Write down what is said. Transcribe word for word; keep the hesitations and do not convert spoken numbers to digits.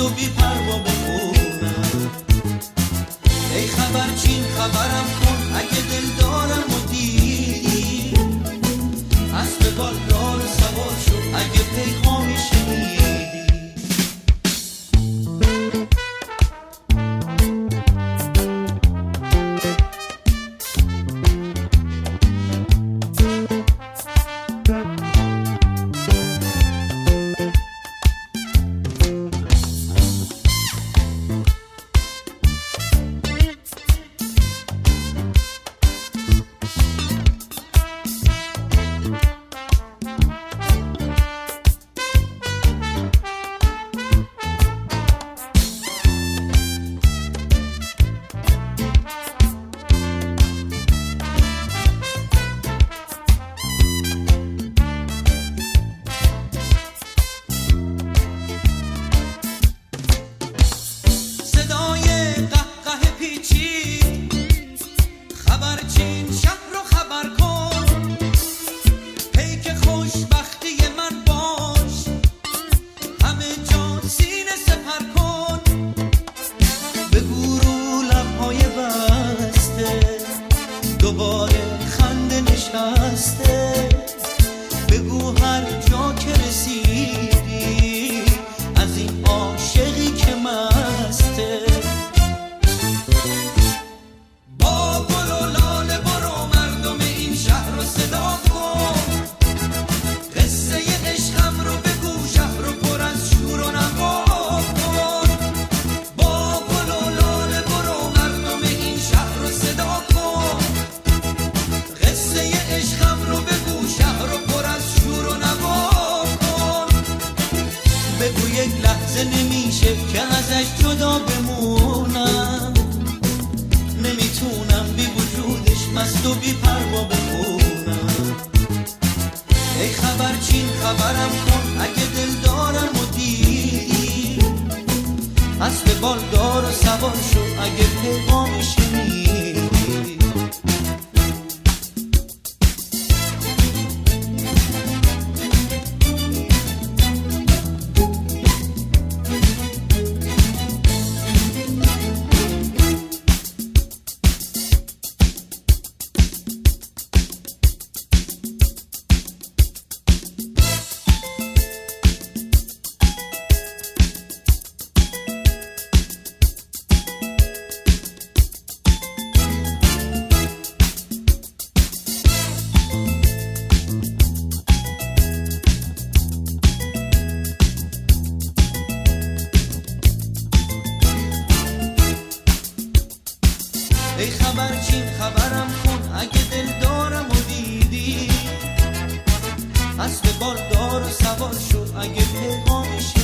و بی پروا بخونم. ای خبرچین خبرم کن اگه دل دارم و دیدی، اسب بالدار سوار شو اگه پیغامی شنیدی. دوباره خنده نشسته، بگو هر جا که رسیدی از این عاشقی که مسته. با گل و لاله برو مردم این شهر رو صدا کن، قصه عشقم رو بگو شهر رو پر از شور و نوا کن. با گل و لاله برو مردم این شهر رو صدا کن، عشقم رو بگو شهر رو پر از شور و نوا کن. بگو یک لحظه نمیشه که ازش جدا بمونم، نمیتونم بی وجودش مست و بی پروا بخونم. ای خبرچین خبرم کن اگه دل دارم و دیدی، اسب بالدار و سوار شو اگه پیغامی شنیدی. ای خبرچین خبرم کن اگه دل دارم و دیدی، اسب بالدار و سوار شو اگه پیغامی شنیدی.